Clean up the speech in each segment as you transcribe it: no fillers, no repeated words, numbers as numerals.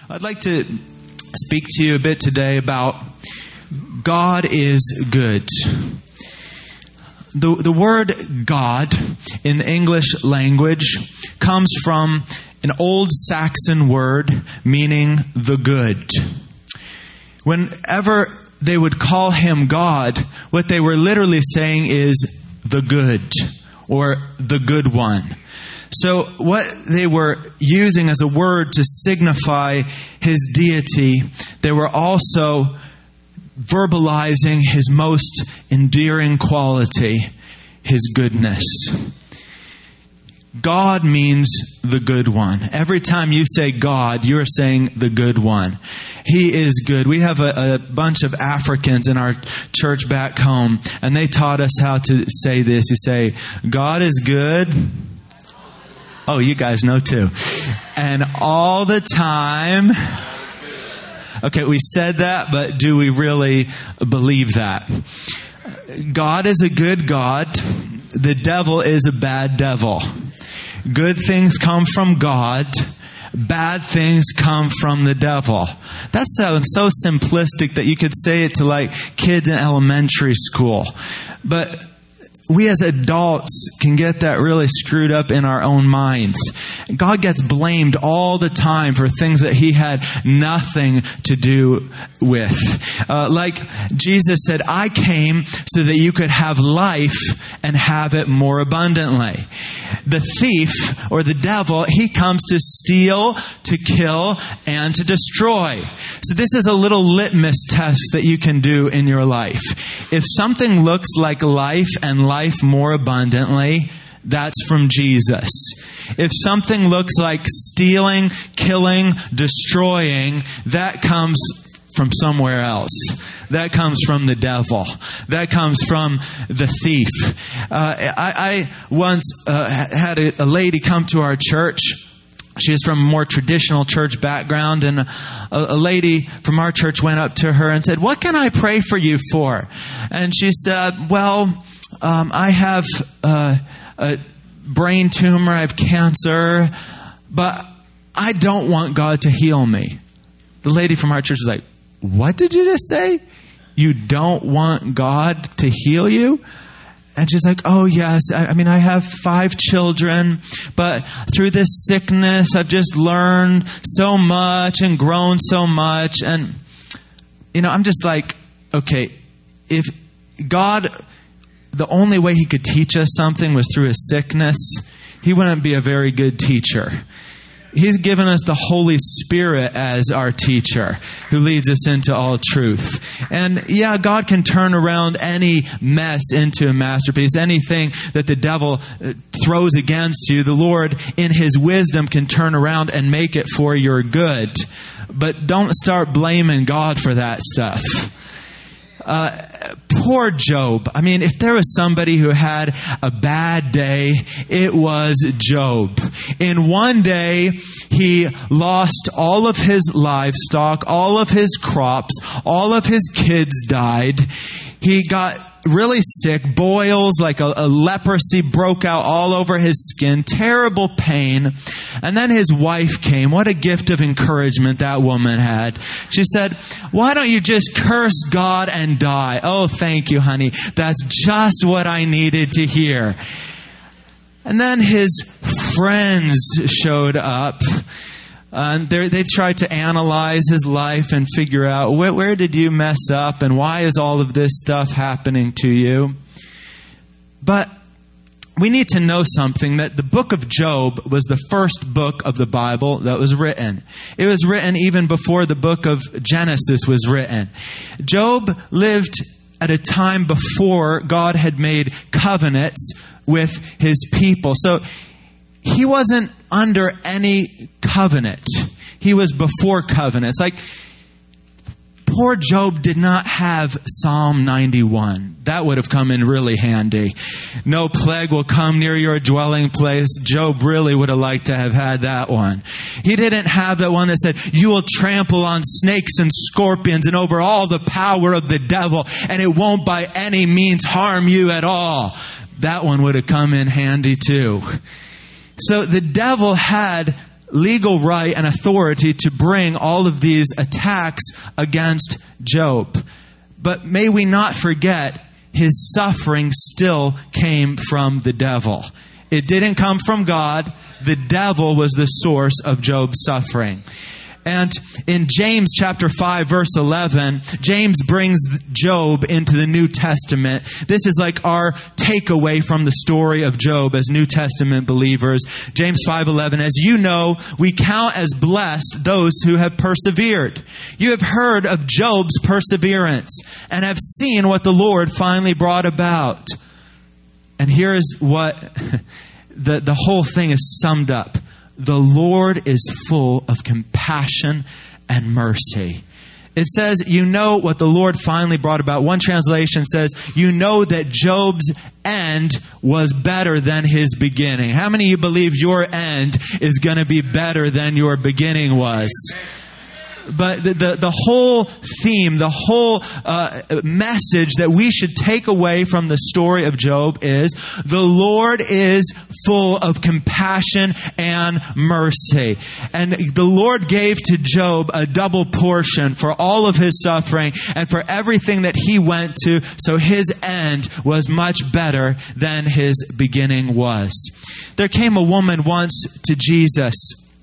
I'd like to speak to you a bit today about God is good. The word God in the English language comes from an old Saxon word meaning the good. Whenever they would call him God, what they were literally saying is the good or the good one. So what they were using as a word to signify his deity, they were also verbalizing his most endearing quality, his goodness. God means the good one. Every time you say God, you're saying the good one. He is good. We have a bunch of Africans in our church back home, and they taught us how to say this. You say, God is good. Oh, you guys know too. And all the time. Okay, we said that, but do we really believe that? God is a good God. The devil is a bad devil. Good things come from God. Bad things come from the devil. That sounds so simplistic that you could say it to like kids in elementary school. But we as adults can get that really screwed up in our own minds. God gets blamed all the time for things that he had nothing to do with. Like Jesus said, I came so that you could have life and have it more abundantly. The thief or the devil, he comes to steal, to kill, and to destroy. So this is a little litmus test that you can do in your life. If something looks like life and life more abundantly, that's from Jesus. If something looks like stealing, killing, destroying, that comes from somewhere else. That comes from the devil. That comes from the thief. I once had a lady come to our church. She is from a more traditional church background, and a lady from our church went up to her and said, "What can I pray for you for?" And she said, "Well, I have a brain tumor, I have cancer, but I don't want God to heal me." The lady from our church was like, "What did you just say? You don't want God to heal you?" And she's like, "Oh yes, I mean, I have 5 children, but through this sickness, I've just learned so much and grown so much." And, I'm just like, okay, if God, the only way he could teach us something was through a sickness, he wouldn't be a very good teacher. He's given us the Holy Spirit as our teacher who leads us into all truth. And yeah, God can turn around any mess into a masterpiece. Anything that the devil throws against you, the Lord in his wisdom can turn around and make it for your good. But don't start blaming God for that stuff. Poor Job. I mean, if there was somebody who had a bad day, it was Job. In one day, he lost all of his livestock, all of his crops, all of his kids died. He got really sick, boils, like a leprosy broke out all over his skin, terrible pain. And then his wife came. What a gift of encouragement that woman had. She said, "Why don't you just curse God and die?" "Oh, thank you, honey. That's just what I needed to hear." And then his friends showed up. They tried to analyze his life and figure out where did you mess up and why is all of this stuff happening to you. But we need to know something, that the book of Job was the first book of the Bible that was written. It was written even before the book of Genesis was written. Job lived at a time before God had made covenants with his people. So he wasn't under any covenant. He was before covenants. Like, poor Job did not have Psalm 91. That would have come in really handy. No plague will come near your dwelling place. Job really would have liked to have had that one. He didn't have that one that said, "You will trample on snakes and scorpions and over all the power of the devil, and it won't by any means harm you at all." That one would have come in handy too. So the devil had legal right and authority to bring all of these attacks against Job. But may we not forget, his suffering still came from the devil. It didn't come from God. The devil was the source of Job's suffering. And in James chapter 5, verse 11, James brings Job into the New Testament. This is like our takeaway from the story of Job as New Testament believers. James 5:11, as you know, we count as blessed those who have persevered. You have heard of Job's perseverance and have seen what the Lord finally brought about. And here is what the whole thing is summed up. The Lord is full of compassion and mercy. It says, you know what the Lord finally brought about. One translation says, you know that Job's end was better than his beginning. How many of you believe your end is going to be better than your beginning was? But the whole theme, the whole message that we should take away from the story of Job is the Lord is full of compassion and mercy. And the Lord gave to Job a double portion for all of his suffering and for everything that he went to. So his end was much better than his beginning was. There came a woman once to Jesus.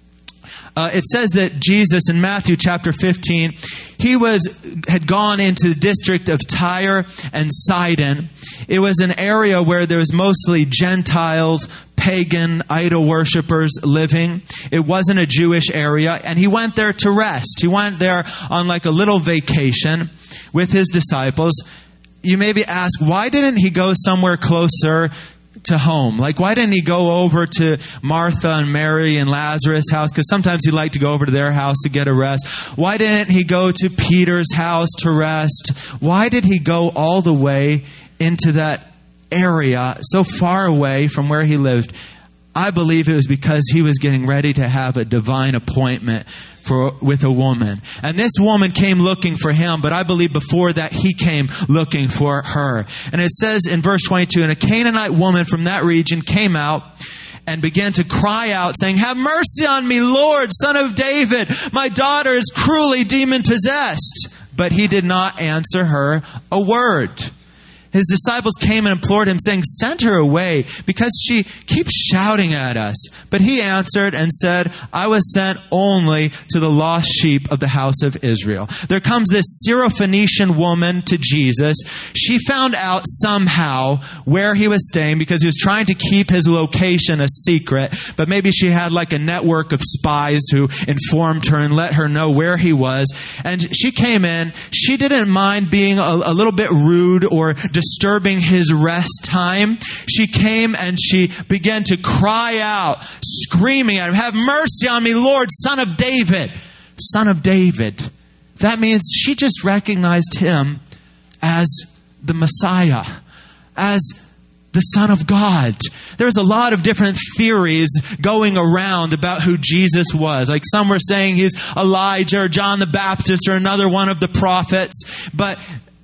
It says that Jesus in Matthew chapter 15, he had gone into the district of Tyre and Sidon. It was an area where there was mostly Gentiles, pagan idol worshipers living. It wasn't a Jewish area, and he went there to rest. He went there on like a little vacation with his disciples. You maybe ask, why didn't he go somewhere closer to home? Like, why didn't he go over to Martha and Mary and Lazarus' house? Because sometimes he liked to go over to their house to get a rest. Why didn't he go to Peter's house to rest? Why did he go all the way into that area so far away from where he lived? I believe it was because he was getting ready to have a divine appointment with a woman. And this woman came looking for him, but I believe before that he came looking for her. And it says in verse 22, and a Canaanite woman from that region came out and began to cry out, saying, have mercy on me, Lord, Son of David. My daughter is cruelly demon-possessed. But he did not answer her a word. His disciples came and implored him, saying, send her away, because she keeps shouting at us. But he answered and said, I was sent only to the lost sheep of the house of Israel. There comes this Syrophoenician woman to Jesus. She found out somehow where he was staying because he was trying to keep his location a secret. But maybe she had like a network of spies who informed her and let her know where he was. And she came in. She didn't mind being a little bit rude or disturbing his rest time. She came and she began to cry out, screaming at him, have mercy on me, Lord, Son of David. Son of David. That means she just recognized him as the Messiah, as the Son of God. There's a lot of different theories going around about who Jesus was. Like some were saying he's Elijah or John the Baptist or another one of the prophets. But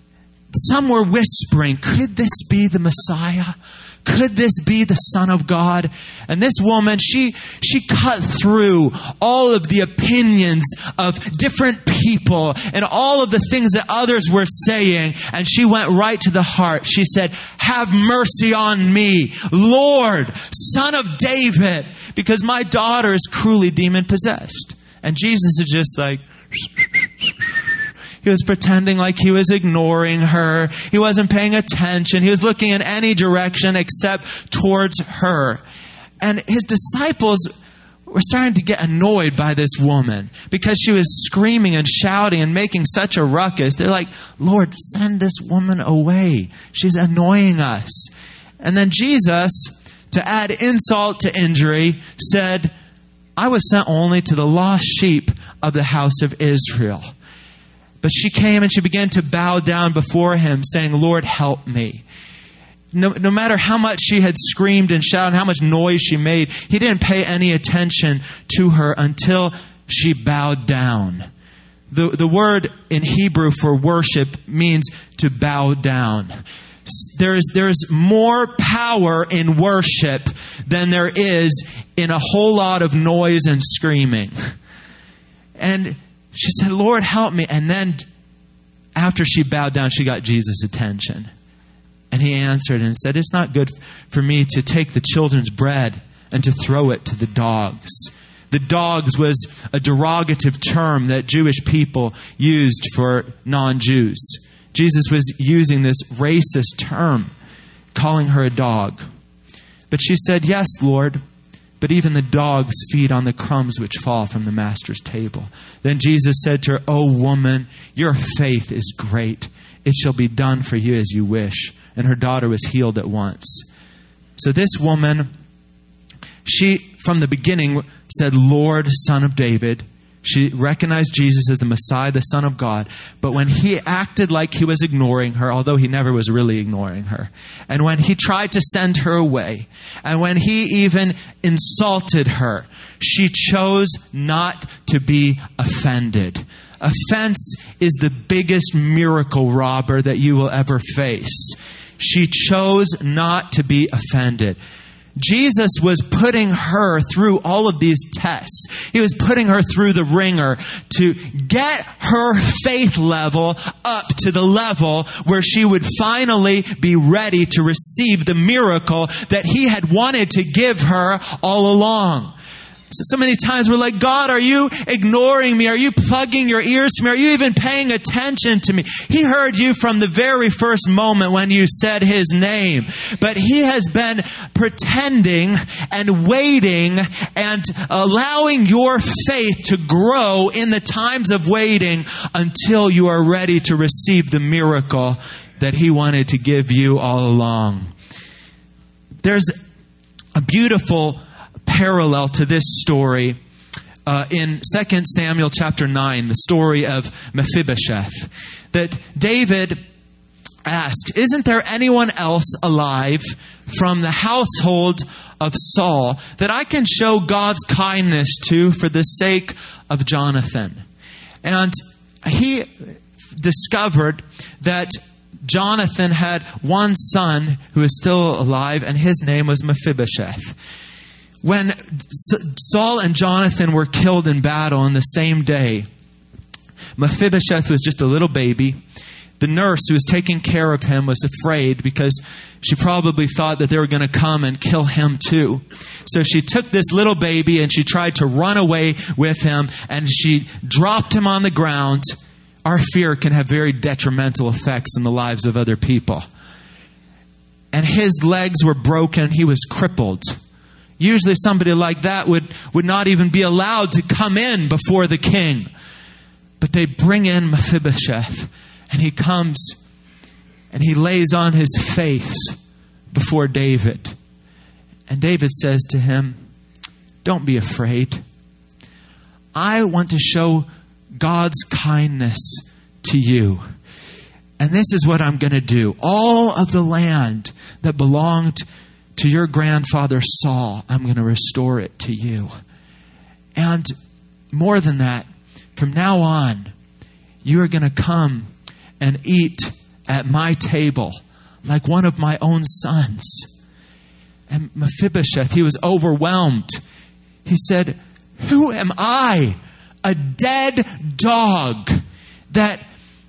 some were whispering, could this be the Messiah? Could this be the Son of God? And this woman, she cut through all of the opinions of different people and all of the things that others were saying. And she went right to the heart. She said, have mercy on me, Lord, Son of David, because my daughter is cruelly demon-possessed. And Jesus is just like... He was pretending like he was ignoring her. He wasn't paying attention. He was looking in any direction except towards her. And his disciples were starting to get annoyed by this woman because she was screaming and shouting and making such a ruckus. They're like, Lord, send this woman away. She's annoying us. And then Jesus, to add insult to injury, said, I was sent only to the lost sheep of the house of Israel. But she came and she began to bow down before him, saying, Lord, help me. No matter how much she had screamed and shouted, how much noise she made, he didn't pay any attention to her until she bowed down. The word in Hebrew for worship means to bow down. there's more power in worship than there is in a whole lot of noise and screaming. And she said, Lord, help me. And then after she bowed down, she got Jesus' attention. And he answered and said, it's not good for me to take the children's bread and to throw it to the dogs. The dogs was a derogative term that Jewish people used for non-Jews. Jesus was using this racist term, calling her a dog. But she said, yes, Lord, but even the dogs feed on the crumbs which fall from the master's table. Then Jesus said to her, O woman, your faith is great. It shall be done for you as you wish. And her daughter was healed at once. So this woman, she, from the beginning, said, Lord, Son of David. She recognized Jesus as the Messiah, the Son of God. But when he acted like he was ignoring her, although he never was really ignoring her, and when he tried to send her away, and when he even insulted her, she chose not to be offended. Offense is the biggest miracle robber that you will ever face. She chose not to be offended. Jesus was putting her through all of these tests. He was putting her through the ringer to get her faith level up to the level where she would finally be ready to receive the miracle that he had wanted to give her all along. So many times we're like, God, are you ignoring me? Are you plugging your ears to me? Are you even paying attention to me? He heard you from the very first moment when you said his name. But he has been pretending and waiting and allowing your faith to grow in the times of waiting until you are ready to receive the miracle that he wanted to give you all along. There's a beautiful parallel to this story in 2 Samuel chapter 9, the story of Mephibosheth, that David asked, isn't there anyone else alive from the household of Saul that I can show God's kindness to for the sake of Jonathan? And he discovered that Jonathan had one son who is still alive, and his name was Mephibosheth. When Saul and Jonathan were killed in battle on the same day, Mephibosheth was just a little baby. The nurse who was taking care of him was afraid because she probably thought that they were going to come and kill him too. So she took this little baby and she tried to run away with him, and she dropped him on the ground. Our fear can have very detrimental effects in the lives of other people. And his legs were broken. He was crippled. Usually somebody like that would not even be allowed to come in before the king. But they bring in Mephibosheth, and he comes and he lays on his face before David. And David says to him, don't be afraid. I want to show God's kindness to you. And this is what I'm going to do. All of the land that belonged to your grandfather Saul, I'm going to restore it to you. And more than that, from now on, you are going to come and eat at my table like one of my own sons. And Mephibosheth, he was overwhelmed. He said, who am I, a dead dog, that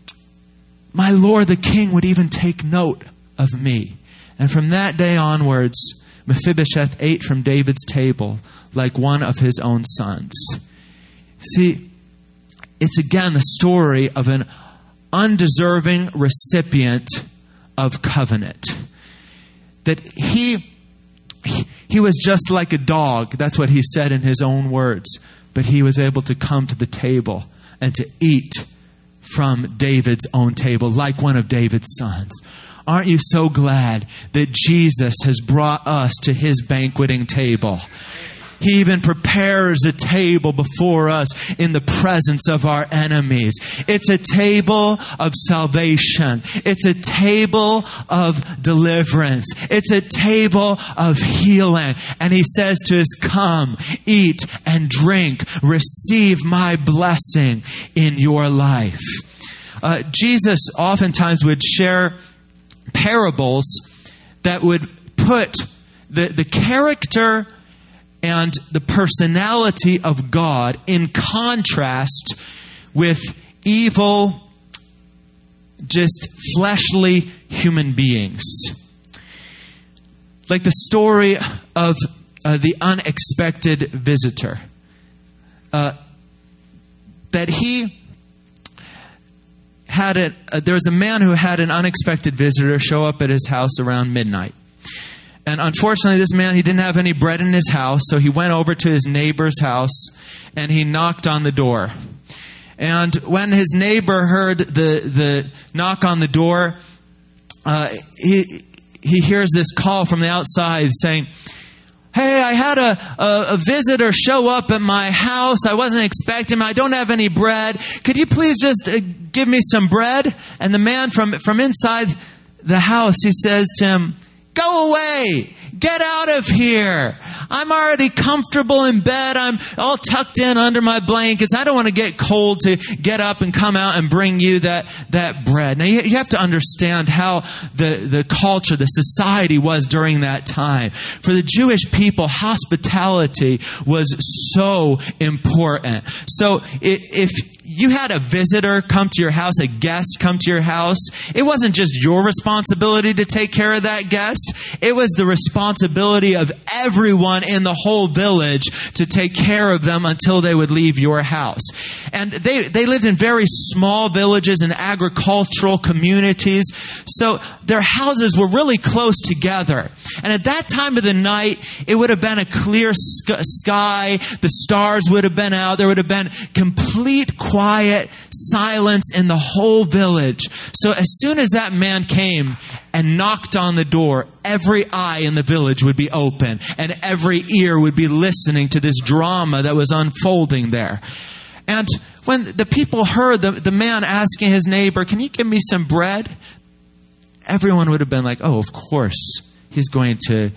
my Lord the King would even take note of me? And from that day onwards, Mephibosheth ate from David's table like one of his own sons. See, it's again the story of an undeserving recipient of covenant. That he was just like a dog. That's what he said in his own words. But he was able to come to the table and to eat from David's own table like one of David's sons. Aren't you so glad that Jesus has brought us to his banqueting table? He even prepares a table before us in the presence of our enemies. It's a table of salvation. It's a table of deliverance. It's a table of healing. And he says to us, come, eat and drink. Receive my blessing in your life. Jesus oftentimes would share parables that would put the character and the personality of God in contrast with evil, just fleshly human beings. Like the story of the unexpected visitor. That he had there was a man who had an unexpected visitor show up at his house around midnight. And unfortunately, this man, he didn't have any bread in his house, so he went over to his neighbor's house and he knocked on the door. And when his neighbor heard the knock on the door, he hears this call from the outside saying, "Hey, I had a visitor show up at my house. I wasn't expecting him. I don't have any bread. Could you please just give me some bread?" And the man from inside the house, he says to him, "Go away. Get out of here. I'm already comfortable in bed. I'm all tucked in under my blankets. I don't want to get cold to get up and come out and bring you that bread." Now, you have to understand how the culture, the society was during that time. For the Jewish people, hospitality was so important. So if you had a visitor come to your house, a guest come to your house, it wasn't just your responsibility to take care of that guest. It was the responsibility of everyone in the whole village to take care of them until they would leave your house. And they lived in very small villages and agricultural communities. So their houses were really close together. And at that time of the night, it would have been a clear sky. The stars would have been out. There would have been complete quiet silence in the whole village. So as soon as that man came and knocked on the door, every eye in the village would be open and every ear would be listening to this drama that was unfolding there. And when the people heard the man asking his neighbor, "Can you give me some bread?" everyone would have been like, "Oh, of course, he's going to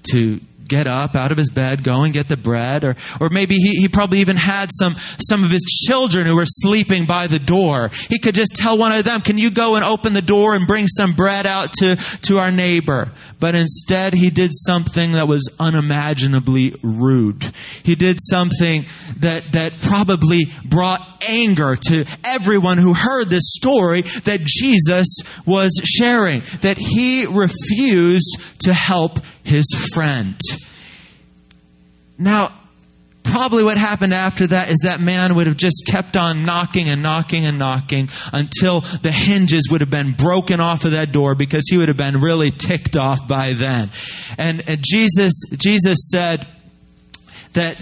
get up out of his bed, go and get the bread." Or maybe he probably even had some of his children who were sleeping by the door. He could just tell one of them, "Can you go and open the door and bring some bread out to our neighbor?" But instead, he did something that was unimaginably rude. He did something that probably brought anger to everyone who heard this story that Jesus was sharing, that he refused to help his friend. Now, probably what happened after that is that man would have just kept on knocking and knocking and knocking until the hinges would have been broken off of that door, because he would have been really ticked off by then. And Jesus said that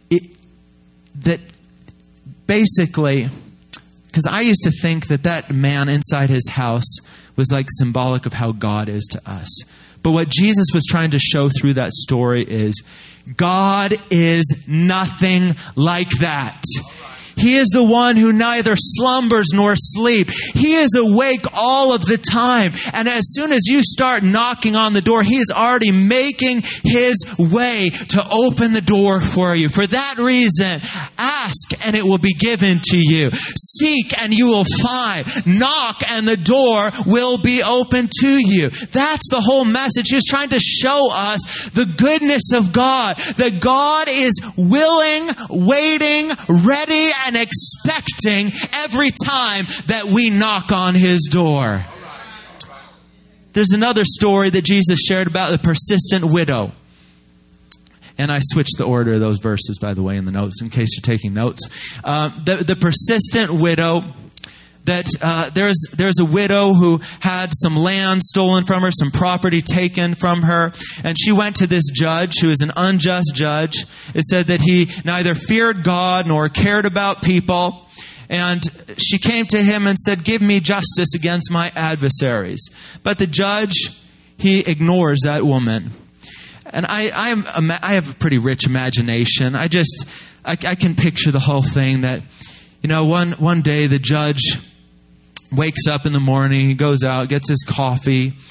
basically, because I used to think that man inside his house was like symbolic of how God is to us. But what Jesus was trying to show through that story is God is nothing like that. He is the one who neither slumbers nor sleeps. He is awake all of the time. And as soon as you start knocking on the door, he is already making his way to open the door for you. For that reason, ask and it will be given to you. Seek and you will find. Knock and the door will be open to you. That's the whole message. He was trying to show us the goodness of God. That God is willing, waiting, ready, and expecting every time that we knock on his door. There's another story that Jesus shared about the persistent widow. And I switched the order of those verses, by the way, in the notes, in case you're taking notes. The persistent widow, that there's a widow who had some land stolen from her, some property taken from her, and she went to this judge who is an unjust judge. It said that he neither feared God nor cared about people, and she came to him and said, "Give me justice against my adversaries." But the judge, he ignores that woman. And I have a pretty rich imagination. I can picture the whole thing that, one day the judge wakes up in the morning, he goes out, gets his coffee,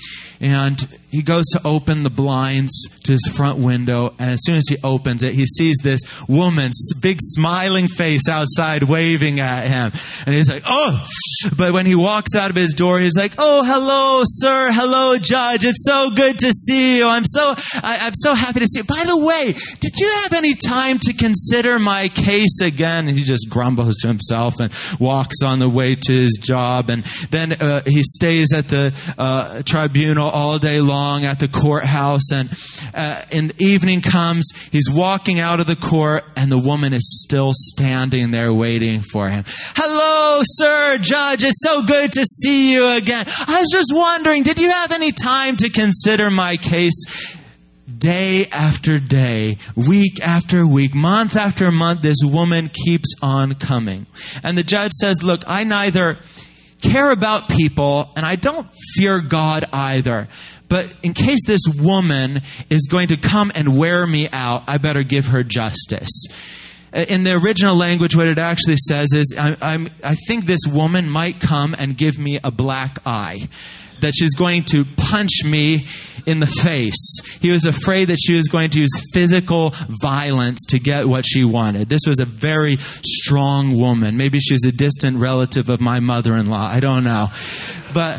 And he goes to open the blinds to his front window. And as soon as he opens it, he sees this woman's big smiling face outside waving at him. And he's like, oh! But when he walks out of his door, he's like, oh, hello, sir. Hello, Judge. It's so good to see you. I'm so happy to see you. By the way, did you have any time to consider my case again? And he just grumbles to himself and walks on the way to his job. And then he stays at the tribunal all day long at the courthouse. And in the evening comes, he's walking out of the court, and the woman is still standing there waiting for him. Hello, sir, Judge. It's so good to see you again. I was just wondering, did you have any time to consider my case? Day after day, week after week, month after month, this woman keeps on coming. And the judge says, look, I neither care about people and I don't fear God either. But in case this woman is going to come and wear me out, I better give her justice. In the original language, what it actually says is, I think this woman might come and give me a black eye. That she's going to punch me in the face. He was afraid that she was going to use physical violence to get what she wanted. This was a very strong woman. Maybe she's a distant relative of my mother-in-law. I don't know. But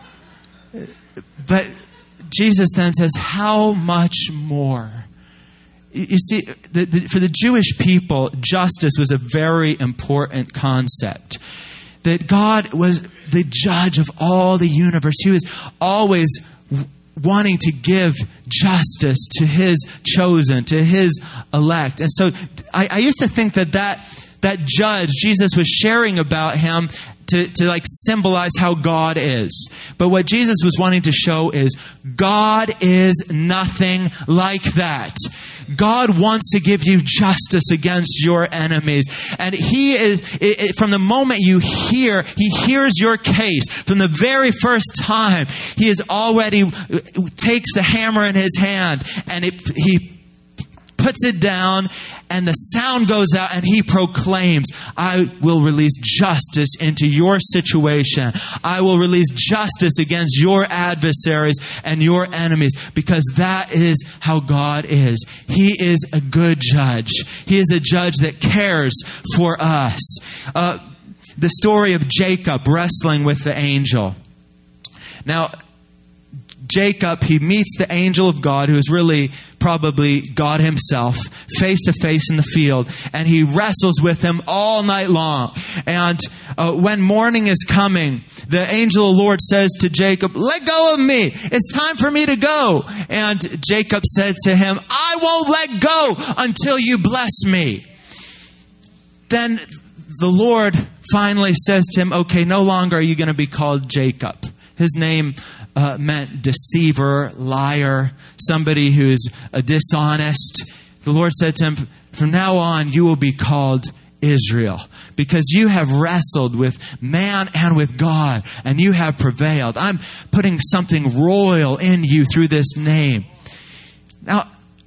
Jesus then says, how much more? You see, for the Jewish people, justice was a very important concept. That God was the judge of all the universe. He was always wanting to give justice to His chosen, to His elect. And so I used to think that judge, Jesus was sharing about Him to like symbolize how God is. But what Jesus was wanting to show is God is nothing like that. God wants to give you justice against your enemies. And He is, from the moment He hears your case. From the very first time, He is already takes the hammer in His hand and He puts it down, and the sound goes out, and He proclaims, I will release justice into your situation. I will release justice against your adversaries and your enemies, because that is how God is. He is a good judge. He is a judge that cares for us. The story of Jacob wrestling with the angel. Now, Jacob, he meets the angel of God, who is really probably God Himself, face to face in the field. And he wrestles with him all night long. And when morning is coming, the angel of the Lord says to Jacob, let go of me. It's time for me to go. And Jacob said to him, I won't let go until you bless me. Then the Lord finally says to him, okay, no longer are you going to be called Jacob. His name meant deceiver, liar, somebody who's dishonest. The Lord said to him, from now on you will be called Israel, because you have wrestled with man and with God, and you have prevailed. I'm putting something royal in you through this name. Now,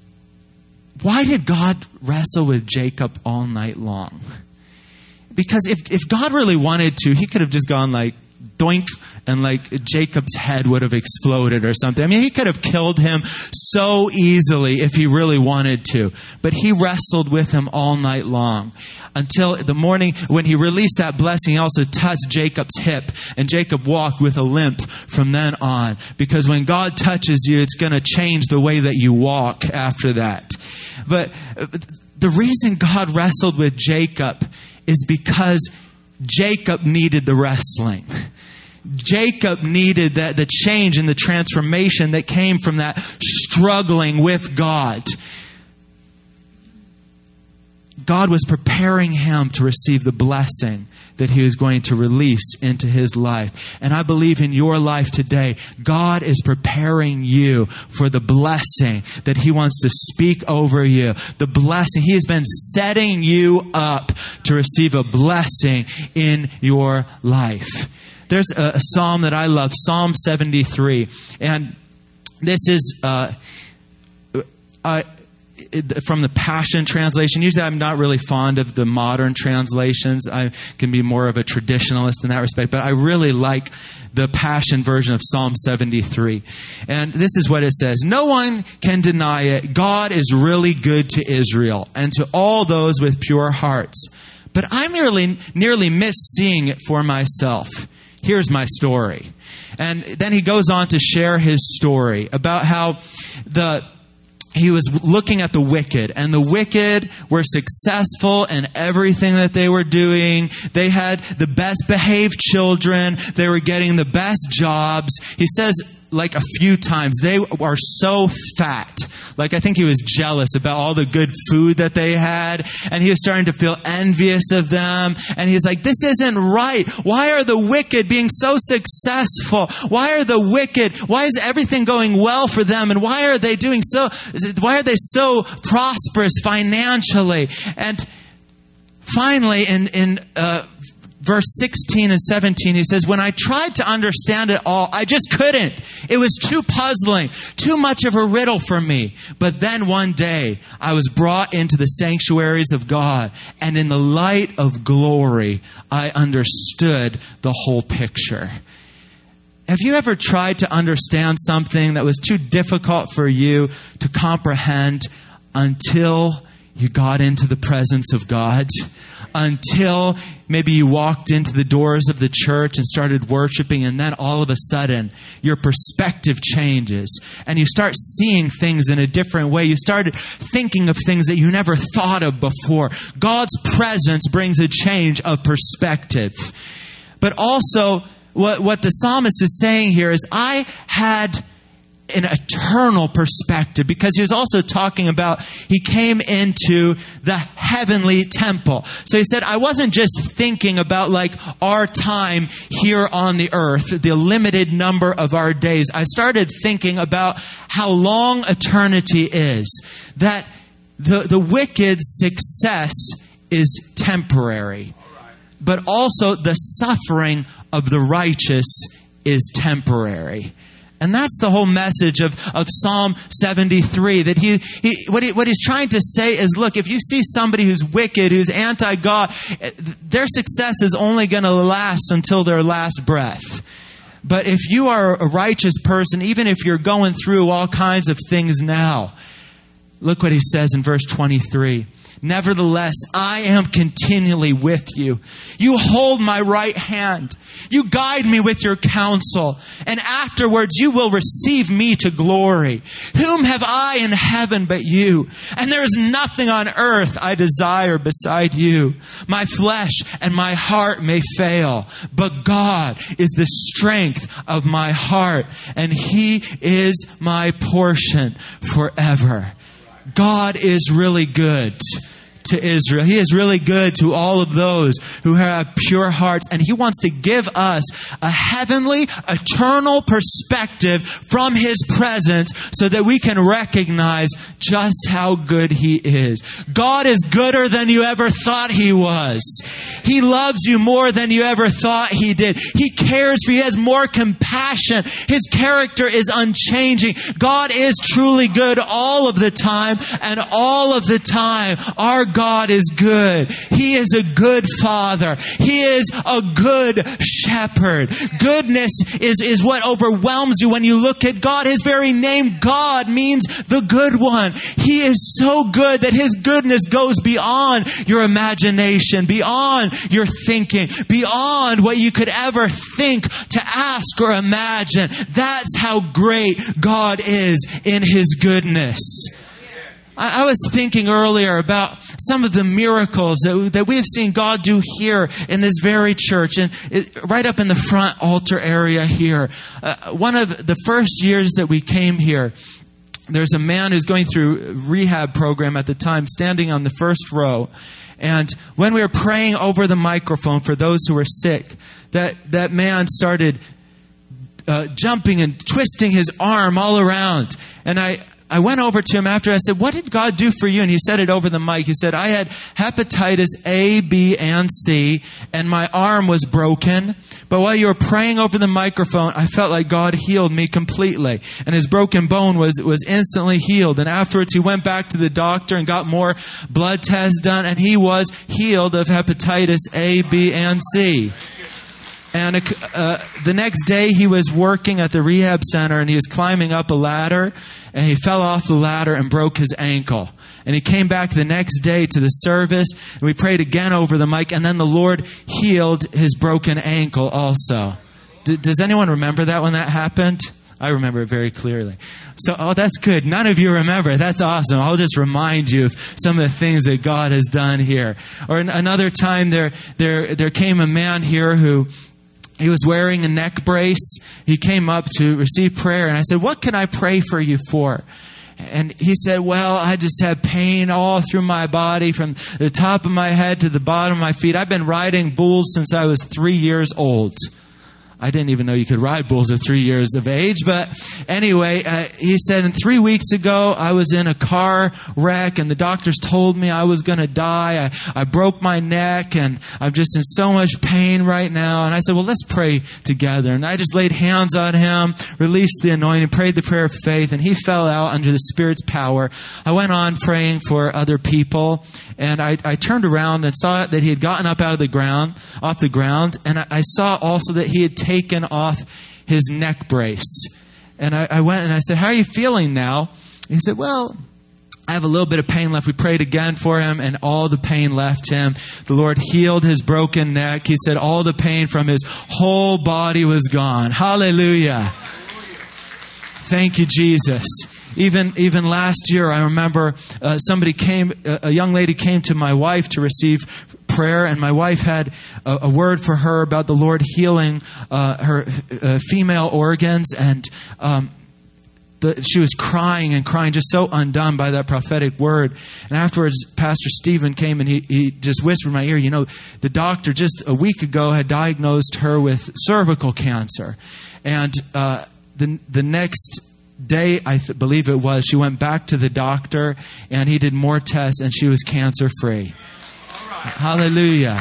why did God wrestle with Jacob all night long? Because if God really wanted to, He could have just gone like, doink, and like Jacob's head would have exploded or something. I mean, He could have killed him so easily if He really wanted to. But He wrestled with him all night long until the morning when He released that blessing. He also touched Jacob's hip, and Jacob walked with a limp from then on. Because when God touches you, it's going to change the way that you walk after that. But the reason God wrestled with Jacob is because Jacob needed the wrestling. Jacob needed the change and the transformation that came from that struggling with God. God was preparing him to receive the blessing that He was going to release into his life. And I believe in your life today, God is preparing you for the blessing that He wants to speak over you. The blessing. He has been setting you up to receive a blessing in your life. There's a psalm that I love, Psalm 73. And this is from the Passion Translation. Usually I'm not really fond of the modern translations. I can be more of a traditionalist in that respect, but I really like the Passion version of Psalm 73. And this is what it says. No one can deny it. God is really good to Israel and to all those with pure hearts. But I nearly miss seeing it for myself. Here's my story. And then he goes on to share his story about how he was looking at the wicked, and the wicked were successful in everything that they were doing. They had the best behaved children. They were getting the best jobs. He says, like a few times, they are so fat. Like, I think he was jealous about all the good food that they had, and he was starting to feel envious of them. And he's like, this isn't right. Why are the wicked being so successful? Why is everything going well for them? And why are they so prosperous financially? And finally, in verse 16 and 17, he says, when I tried to understand it all, I just couldn't. It was too puzzling, too much of a riddle for me. But then one day, I was brought into the sanctuaries of God, and in the light of glory, I understood the whole picture. Have you ever tried to understand something that was too difficult for you to comprehend until you got into the presence of God? Until maybe you walked into the doors of the church and started worshiping, and then all of a sudden your perspective changes and you start seeing things in a different way. You started thinking of things that you never thought of before. God's presence brings a change of perspective. But also, what the psalmist is saying here is, I had an eternal perspective, because he was also talking about he came into the heavenly temple. So he said, I wasn't just thinking about like our time here on the earth, the limited number of our days. I started thinking about how long eternity is, that the wicked's success is temporary, but also the suffering of the righteous is temporary. And that's the whole message of Psalm 73, that what he's trying to say is, look, if you see somebody who's wicked, who's anti-God, their success is only going to last until their last breath. But if you are a righteous person, even if you're going through all kinds of things now, look what he says in verse 23. Nevertheless, I am continually with you. You hold my right hand. You guide me with your counsel. And afterwards you will receive me to glory. Whom have I in heaven but you? And there is nothing on earth I desire beside you. My flesh and my heart may fail, but God is the strength of my heart, and He is my portion forever. God is really good to Israel. He is really good to all of those who have pure hearts. And He wants to give us a heavenly, eternal perspective from His presence so that we can recognize just how good He is. God is gooder than you ever thought He was. He loves you more than you ever thought He did. He cares for you. He has more compassion. His character is unchanging. God is truly good all of the time, and all of the time our God is good. He is a good Father. He is a good shepherd. Goodness is what overwhelms you when you look at God. His very name, God, means the good one. He is so good that His goodness goes beyond your imagination, beyond your thinking, beyond what you could ever think to ask or imagine. That's how great God is in His goodness. I was thinking earlier about some of the miracles that we have seen God do here in this very church, and right up in the front altar area here. One of the first years that we came here, there's a man who's going through a rehab program at the time, standing on the first row. And when we were praying over the microphone for those who were sick, that man started jumping and twisting his arm all around. And I went over to him after. I said, what did God do for you? And he said it over the mic. He said, I had hepatitis A, B, and C, and my arm was broken. But while you were praying over the microphone, I felt like God healed me completely. And his broken bone was instantly healed. And afterwards, he went back to the doctor and got more blood tests done. And he was healed of hepatitis A, B, and C. And the next day he was working at the rehab center and he was climbing up a ladder and he fell off the ladder and broke his ankle. And he came back the next day to the service and we prayed again over the mic, and then the Lord healed his broken ankle also. Does anyone remember that when that happened? I remember it very clearly. So, that's good. None of you remember. That's awesome. I'll just remind you of some of the things that God has done here. Or another time there came a man here who he was wearing a neck brace. He came up to receive prayer. And I said, what can I pray for you for? And he said, well, I just have pain all through my body from the top of my head to the bottom of my feet. I've been riding bulls since I was 3 years old. I didn't even know you could ride bulls at 3 years of age. But anyway, he said, and 3 weeks ago, I was in a car wreck and the doctors told me I was going to die. I broke my neck and I'm just in so much pain right now. And I said, well, let's pray together. And I just laid hands on him, released the anointing, prayed the prayer of faith, and he fell out under the Spirit's power. I went on praying for other people, and I turned around and saw that he had gotten up off the ground, and I saw also that he had taken off his neck brace. And I went and I said, how are you feeling now? And he said, well, I have a little bit of pain left. We prayed again for him and all the pain left him. The Lord healed his broken neck. He said all the pain from his whole body was gone. Hallelujah. Thank you, Jesus. Even last year, I remember a young lady came to my wife to receive prayer, and my wife had a word for her about the Lord healing her female organs, and she was crying and crying, just so undone by that prophetic word. And afterwards, Pastor Stephen came and he just whispered in my ear, the doctor just a week ago had diagnosed her with cervical cancer. And the next day, I believe it was, she went back to the doctor and he did more tests and she was cancer-free. Right. Hallelujah.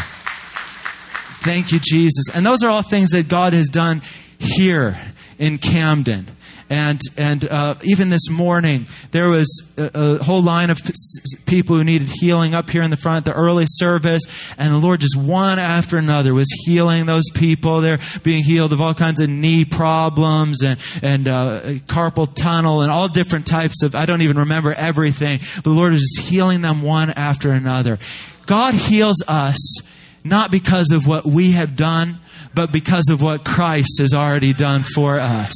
Thank you, Jesus. And those are all things that God has done here in Camden. And even this morning, there was a whole line of people who needed healing up here in the front, the early service. And the Lord just one after another was healing those people. They're being healed of all kinds of knee problems and carpal tunnel and all different types of, I don't even remember everything. But the Lord is just healing them one after another. God heals us not because of what we have done, but because of what Christ has already done for us.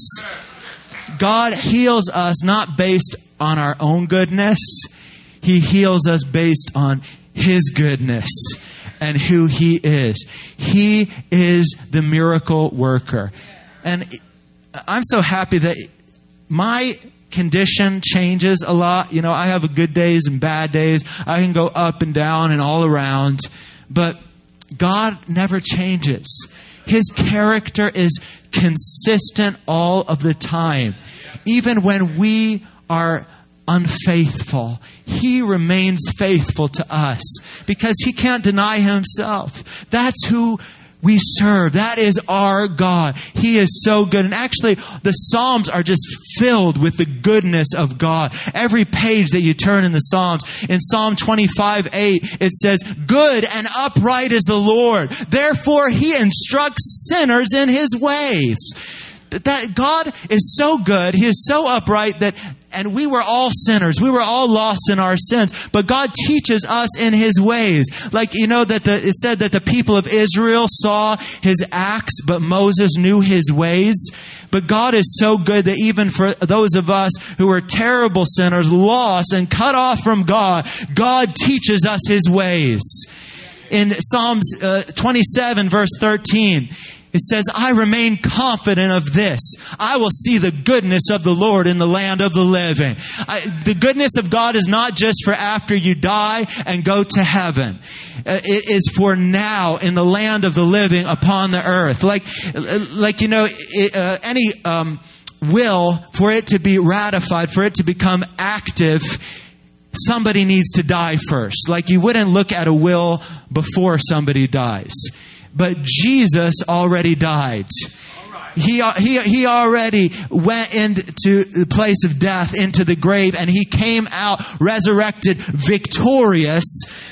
God heals us not based on our own goodness. He heals us based on His goodness and who He is. He is the miracle worker. And I'm so happy that my condition changes a lot. I have good days and bad days. I can go up and down and all around. But God never changes. His character is consistent all of the time. Even when we are unfaithful, He remains faithful to us because He can't deny Himself. That's who we serve. That is our God. He is so good. And actually, the Psalms are just filled with the goodness of God. Every page that you turn in the Psalms, in Psalm 25:8, it says, "Good and upright is the Lord. Therefore, He instructs sinners in His ways." That God is so good. He is so upright and we were all sinners. We were all lost in our sins. But God teaches us in His ways. Like, it said that the people of Israel saw His acts, but Moses knew His ways. But God is so good that even for those of us who are terrible sinners, lost and cut off from God, God teaches us His ways. In Psalms 27, verse 13, it says, "I remain confident of this. I will see the goodness of the Lord in the land of the living." The goodness of God is not just for after you die and go to heaven. It is for now in the land of the living upon the earth. Any will, for it to be ratified, for it to become active, somebody needs to die first. Like you wouldn't look at a will before somebody dies. But Jesus already died. He already went into the place of death, into the grave, and He came out resurrected, victorious.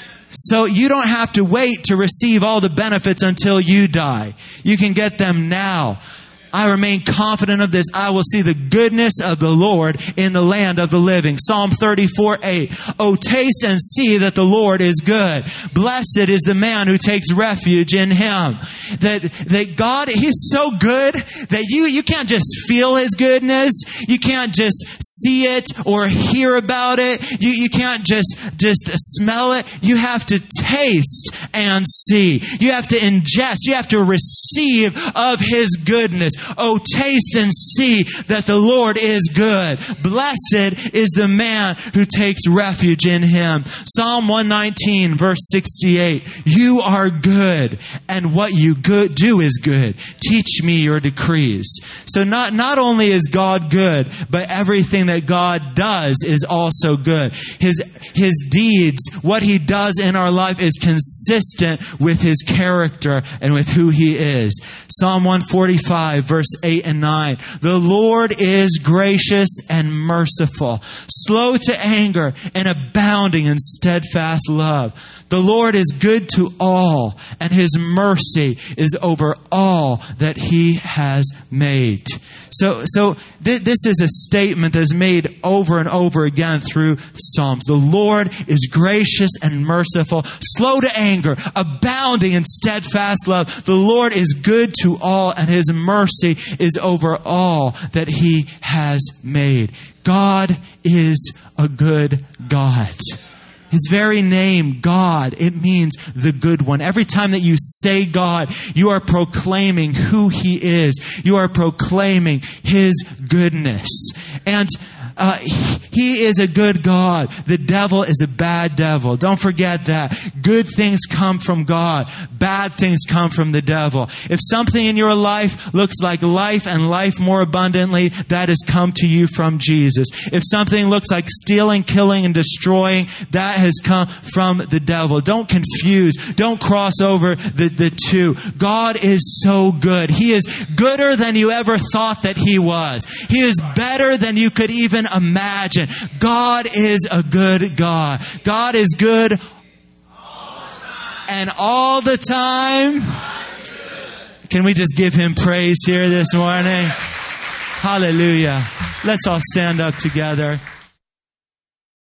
So you don't have to wait to receive all the benefits until you die. You can get them now. I remain confident of this. I will see the goodness of the Lord in the land of the living. Psalm 34:8. Oh, taste and see that the Lord is good. Blessed is the man who takes refuge in Him. That God, He's so good that you can't just feel His goodness. You can't just see it or hear about it. You can't just smell it. You have to taste and see. You have to ingest. You have to receive of His goodness. Oh, taste and see that the Lord is good. Blessed is the man who takes refuge in Him. Psalm 119, verse 68. You are good, and what you do is good. Teach me your decrees. So not only is God good, but everything that God does is also good. His deeds, what He does in our life is consistent with His character and with who He is. Psalm 145, verse 8 and 9. The Lord is gracious and merciful, slow to anger and abounding in steadfast love. The Lord is good to all, and His mercy is over all that He has made. So this is a statement that is made over and over again through Psalms. The Lord is gracious and merciful, slow to anger, abounding in steadfast love. The Lord is good to all, and His mercy is over all that He has made. God is a good God. His very name, God, it means the good one. Every time that you say God, you are proclaiming who He is. You are proclaiming His goodness. And He is a good God. The devil is a bad devil. Don't forget that. Good things come from God. Bad things come from the devil. If something in your life looks like life and life more abundantly, that has come to you from Jesus. If something looks like stealing, killing, and destroying, that has come from the devil. Don't confuse. Don't cross over the two. God is so good. He is gooder than you ever thought that He was. He is better than you could even imagine. God is a good God. God is good and all the time. Can we just give Him praise here this morning? Hallelujah. Let's all stand up together.